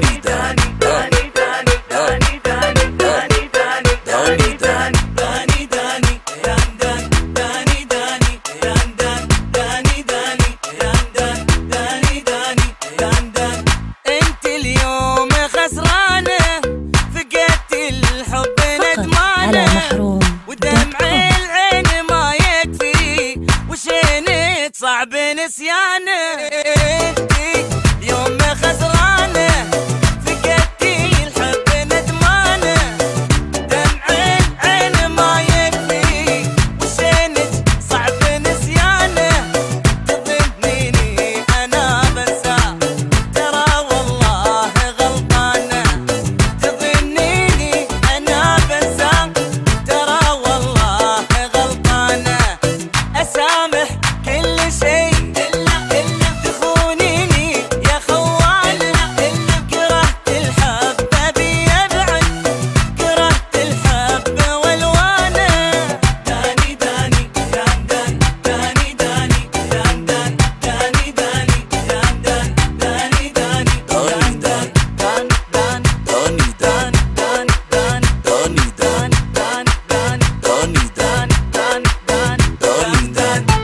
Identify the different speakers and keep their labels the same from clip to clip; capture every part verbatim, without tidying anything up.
Speaker 1: صعب نسيانه اليوم خسرانه فقدتي الحب ندمانه دمع العين ما يكفي وشينك صعب نسيانه تظنيني انا بنساه ترى والله غلطانه تظنيني انا بنساه ترى والله غلطانه اسامح كل شيء إلا إلا تخونيني يا خوان إلا كرهت الحب أبي أبعد كرهت الحب والوانه داني داني دان دان داني داني دان دان داني داني دان دان داني داني دان دان دان دان داني دان دان دان داني دان دان دان داني دان دان دان دان دان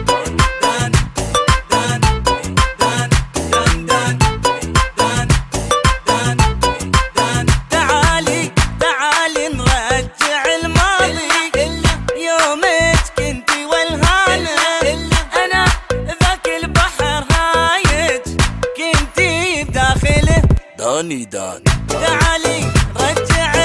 Speaker 1: تعالي تعالي نرجع الماضي يومك كنتي والهانة أنا ذاك البحر هايج كنتي بداخله
Speaker 2: داني دان
Speaker 1: تعالي رجع